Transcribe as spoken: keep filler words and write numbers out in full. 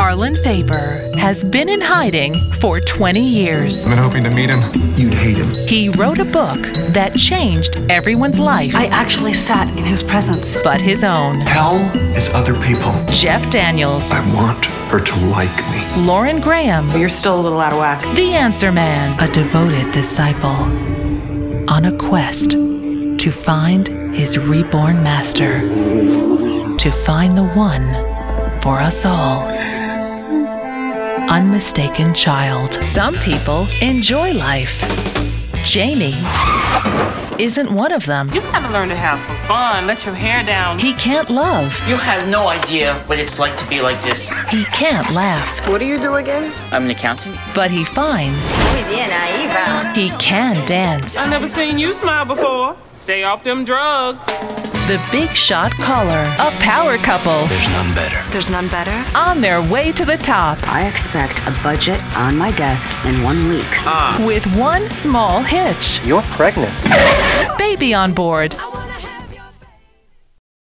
Harlan Faber has been in hiding for twenty years. I've been hoping to meet him. You'd hate him. He wrote a book that changed everyone's life. I actually sat in his presence. But his own. Hell is other people. Jeff Daniels. I want her to like me. Lauren Graham. You're still a little out of whack. The Answer Man. A devoted disciple on a quest to find his reborn master. To find the one for us all. Unmistaken child. Some people enjoy life. Jamie isn't one of them. You gotta learn to have some fun. Let your hair down. He can't love. You have no idea what it's like to be like this. He can't laugh. What do you do again? I'm an accountant. But he finds Muy bien ahí, va. he can dance. I never seen you smile before. Stay off them drugs. The Big Shot Caller. A power couple. There's none better. There's none better? On their way to the top. I expect a budget on my desk in one week. With one small hitch. You're pregnant. Baby on board.